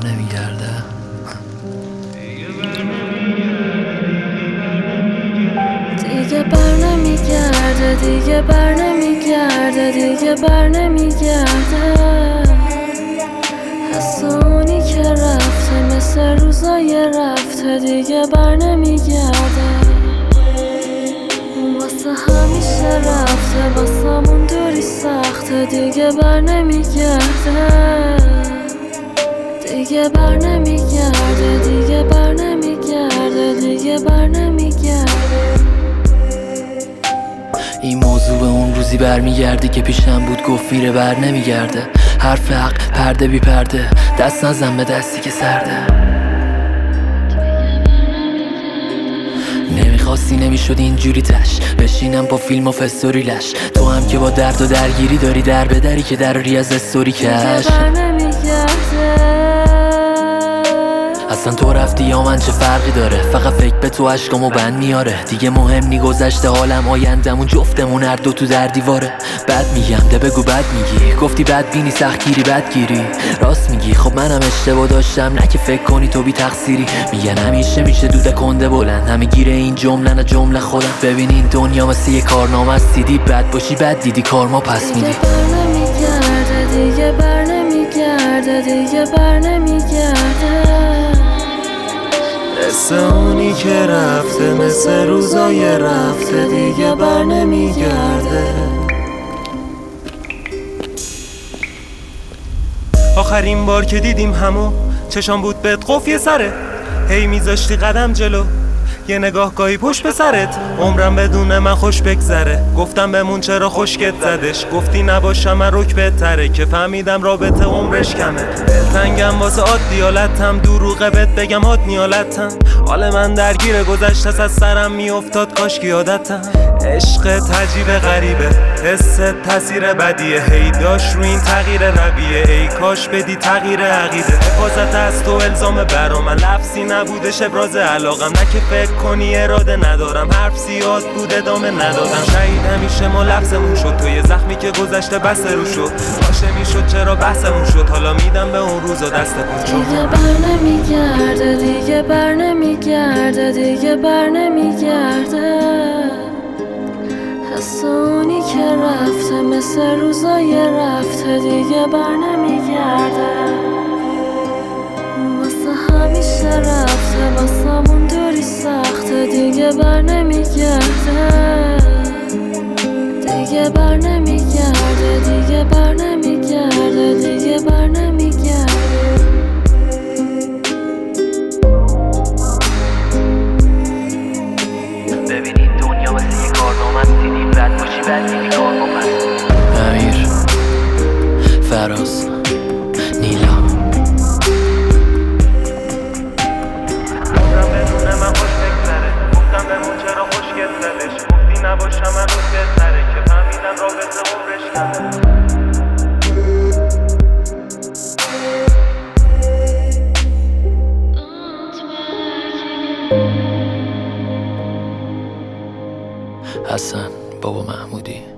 نمیگرده. دیگه بر نمیگرده، دیگه بر نمیگرده، دیگه بر نمیگرده. حس اونی که رفته مثل روزای رفته دیگه بر نمیگرده. اون واسه همیشه رفته، واسمون دوری سخته دیگه بر نمیگرده. دیگه بر نمیگرده، دیگه بر نمیگرده، دیگه بر نمیگرده. این موضوع به اون روزی برمیگرده که پیشم بود گفت میره بر نمیگرده. حرف حق پرده بی پرده، دست نزن به دستی که سرده. نمیخواستی نمیشد اینجوری تش بشینم با فیلم و فستوریلش. تو هم که با درد و درگیری داری در به دری که دراری از استوری کش. اصلا تو رفتی یا من چه فرقی داره؟ فقط فکر به تو عشقامو بند میاره. دیگه مهم نی گذشته حالم آیندمون جفتمون هر دو تو در دیواره. بد میگم ده بگو بد میگی، گفتی بد بینی سختگیری بدگیری. راست میگی خب منم اشتباه داشتم، نه که فکر کنی تو بی تقصیری. میگن همیشه میشه دوده کنده بلند، همه گیره این جمله نه جمله خودم. ببین این دنیا مثل یه کارنامه است، دیدی بد باشی بد دیدی کارما پس میدی. دیگه بر نمیگرده، دیگه بر نمیگرده، دیگه بر نمیگرده. حس اونی که رفته مثل روزای رفته دیگه بر نمیگرده. آخرین بار که دیدیم همو چشام بود بهت قفل سره. هی میذاشتی قدم جلو، یه نگاه گاهی پشت به سرت. عمرم بدون من خوش بگذره، گفتم بمون چرا خشکت زدش. گفتی نباشم من رک بهتره، که فهمیدم رابطه عمرش کمه. دلتنگم واسه عادیالتم، دروغه بهت بگم عاد نیالتم. حال من درگیر گذشته از سرم میافتاد کاش که یادتم. عشقت عجیبه غریبه، حست تاثیر بدیه. هی داشت رو این تغییر رویه، ای کاش بدی تغییر عقیده. حفاظت از تو الزام برا من، لفظی نبودش ابراز علاقم. نه که فکر کنی اراده ندارم، حرف زیاد بود ادامه ندادم. شاید همیشه ما لفظمون شد، تو یه زخمی که گذشته بس رو شد. باشه میشد چرا بحثمون شد، حالا میدم به اون روزا دست پول شد. دیگه بر نمیگرده، دیگه بر نمیگرده، دیگه بر نمیگرده. حس اونی که رفته مثل روزای رفته دیگه بر نمیگرده. واسه همیشه رفته، واسمون دوری سخته دیگه بر نمیگرده. دیگه بر نمیگرده، دیگه بر نمیگرده، دیگه بر نمیگرده. ببین این دنیا مثل یه کارنامه است، دیدی بد باشی بد دیدی کارما پس. امیر، فراز، نیلا. عمرم بدون من خوش بگذره، گفتم بمون چرا خشکت زدش. گفتی نباشم من رک بهتره، که فهمیدم رابطه عمرش کمه. حسن بابا محمودی.